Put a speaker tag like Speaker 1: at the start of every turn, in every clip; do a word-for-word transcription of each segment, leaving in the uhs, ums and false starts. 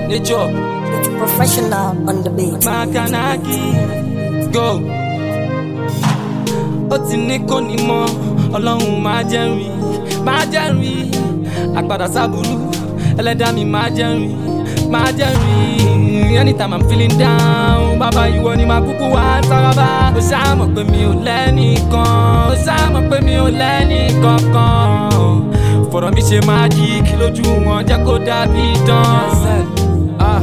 Speaker 1: Nature.
Speaker 2: It's professional on the beat.
Speaker 1: Makanaki. Go. Ó ti ní kò ní mọ́, Ọlọ́run máa jẹ́ rí, máa jẹ́ rí. Àgbàdà sábúrú, ẹlẹ́dàá mi máa jẹ́ rí, máa jẹ́ rí. Anytime I'm feeling down, bàbá ìwọ ni màá kúkú wá sárábà. Ó ṣáà mọ̀ pé mi ò lẹ́nìkan, ó ṣáà mọ̀ pé mi ò lẹ́nìkankan. Fọ̀rọ̀ mi ṣe magic lójú wọn, jẹ́ kó dàbí idán. Ah.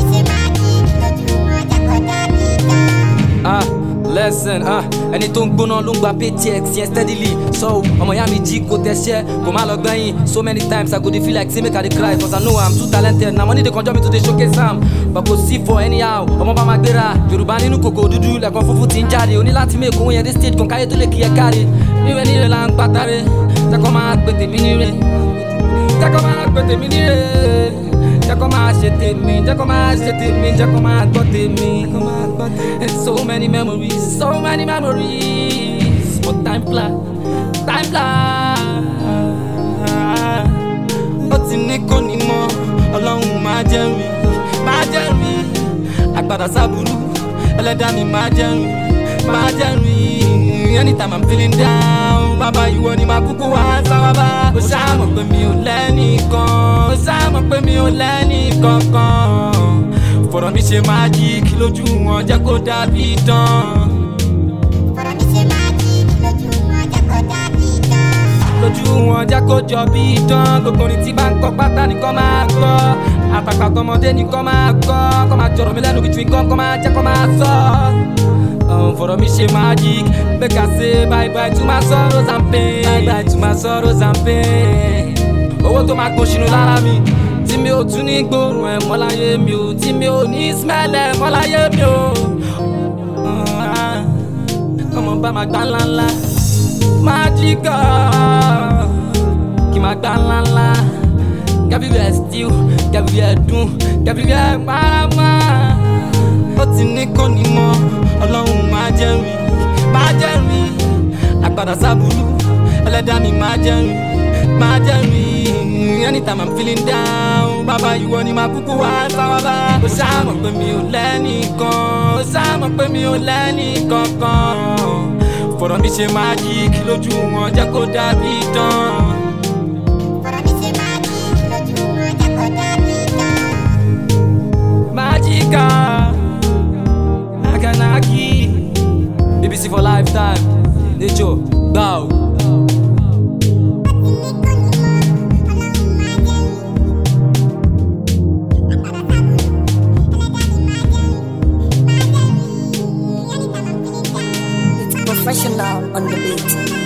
Speaker 1: Ah, listen, ah, ẹni tó ń gbóná ló ń gba paycheck yẹn steadily. So, ọmọ ya mi jí kò tẹ̀sẹ̀, kò má lọ gbẹ̀yìn. So many times I go dey feel like say make I dey cry, cause I know I'm too talented. Na money dey conjure me to dey showcase am, but kò sí for anyhow. Ọmọ bá ma gbéra, Yorùbá nínú kòkò dúdú, lẹ́kọ̀ọ́ funfun ti ń jáde. O ní láti make owó yẹn dé stage kan káyé tó lè kí ẹ káre. Níwẹ̀ níre là ń pàtàrẹ, jẹ́ kó máa pè tèmi níre. Jẹ́ kó máa pè tèmi níre. Jẹ́ kó máa ṣe tèmi, jẹ́ kó máa ṣe tèmi, jẹ́ kó máa gbọ́ tèmi. So many memories, so many memories. But time fly, time fly. Ó ti ní kò ní mọ́, Ọlọ́run máa jẹ́ rí, máa jẹ́ rí. Àgbàdà sábúrú, ẹlẹ́dàá mi máa jẹ́ rí, máa jẹ́ rí. Anytime I'm feeling down, bàbá ìwọ ni màá kúkú wá sárábà. Ó ṣáà mọ̀ pé mi ò lẹ́nìkan, ó ṣáà mọ̀ pé mi ò lẹ́nìkankan. Fọ̀rọ̀ mi ṣe magic lójú wọn, jẹ́ kó dàbí idán.
Speaker 2: Fọ̀rọ̀ mi ṣe magic lójú wọn, jẹ́ kó dàbí idán.
Speaker 1: Lójú wọn jẹ́ kó jọ bí idán. Gbogbo orin tí bá ń kọ pátá nìkan máa gbọ́. Àtàkà tọmọdé nìkan máa gbọ́. Kọ́ máa jọ̀rọ̀ mi lẹ́nu between gum, kọ́ máa jẹ́ kọ́ máa sọ. Fọ̀rọ̀ mi ṣe magic, make I say bye bye to my sorrows and pain. Bye bye to my sorrows and pain. Owó tó máa gbóṣinú lára mi, tí mi ò tún ní gbóòórùn ẹ̀ mọ́ láyé mi ò, tí mi ò ní smell ẹ̀ mọ́ láyé mi ò. Ọmọ bá máa gbá ńláńlá, májíkà kí máa gbá ńláńlá. Everywhere still, everywhere dùn, everywhere parama. Ó ti ní kò ní mọ́, Ọlọ́run máa jẹ́ rí, máa jẹ́ rí. Àgbàdà sábúrú, ẹlẹ́dàá mi máa jẹ́ rí, máa jẹ́ rí. Anytime I'm feeling down, bàbá ìwọ ni màá kúkú wá sárábà. Ó ṣáà mọ̀ pé mi ò lẹ́nìkan, ó ṣáà mọ̀ pé mi ò lẹ́nìkankan. Fọ̀rọ̀ mi ṣe magic lójú wọn, jẹ́ kó dàbí idán.
Speaker 2: Fọ̀rọ̀ mi ṣe magic lójú wọn, jẹ́ kó dàbí idán.
Speaker 1: Magica, Makanaki, B B C for lifetime. Nature, bow.
Speaker 2: It's professional on the beat.